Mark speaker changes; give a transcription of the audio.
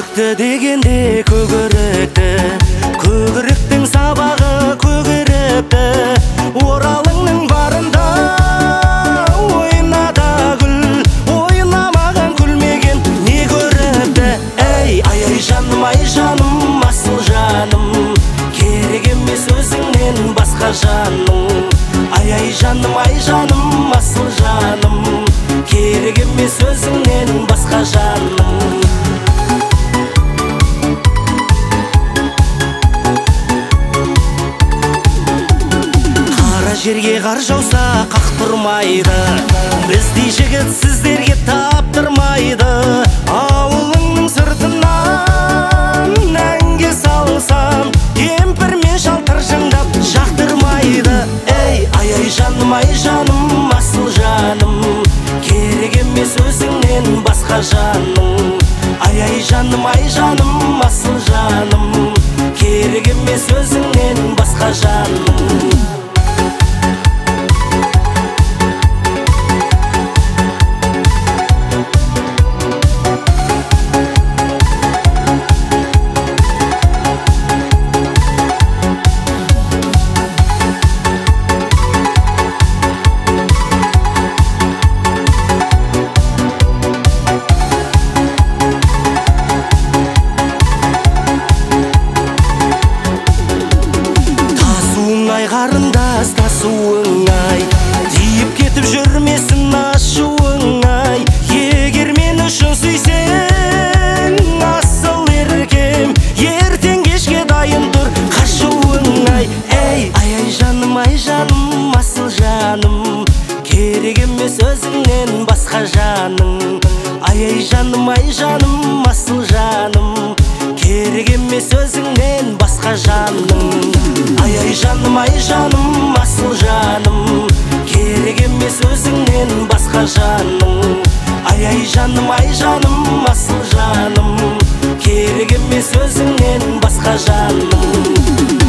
Speaker 1: Көгеректі дегенде көгеректі, көгеректің сабағы көгерепті. Оралыңның барында ойнада гүл, ойнамаған күлмеген не көріпті. Ай жаным, асыл жаным, керек емес өзіңнен басқа жаным. Ай жаным, асыл жаным, керек емес өзіңнен басқа жаным. Қара жерге қар жауса қақтырмайды, біздей жігіт сіздерге таптырмайды. Ауылыңның сыртынан әнге салсам, кемпір мен шал тыржыңдап жақтырмайды. Ай жаным, асыл жаным, керек емес өзіңнен басқа жаным. Ай жаным, асыл жаным, керек емес өзіңнен басқа жаным. Қарындас тасуың ай, тиіп кетіп жүрмесін ашуың ай. Егер мен үшін сүйсең асыл еркем, ертең кешке дайын тұр қашуың ай. Ай жаным, асыл жаным, керек емес өзіңнен басқа жаның. Ай жаным, асыл жаным, керек емес өзіңнен басқа жаның. Ай жаным, асыл жаным, керек емес өзіңнен басқа жаның. Ай жаным, асыл жаным, керек емес өзіңнен басқа жаның.